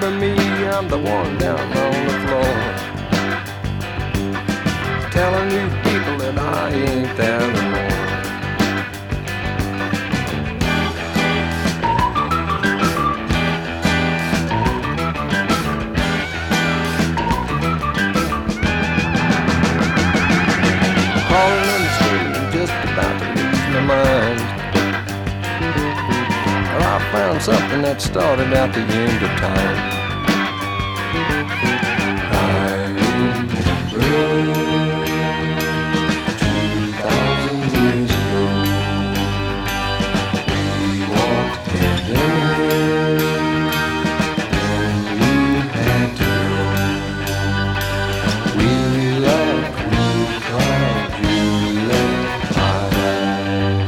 Remember me, I'm the one down on the floor, telling you people that I ain't there anymore. Calling in the street and just about to lose my mind. Well, I found something that started at the end of time. I rode 2,000 years ago. We walked hand in hand, and you had to go. We loved, we cried, you left my life.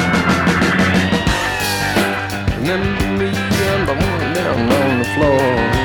Remember me, I'm the one down on the floor,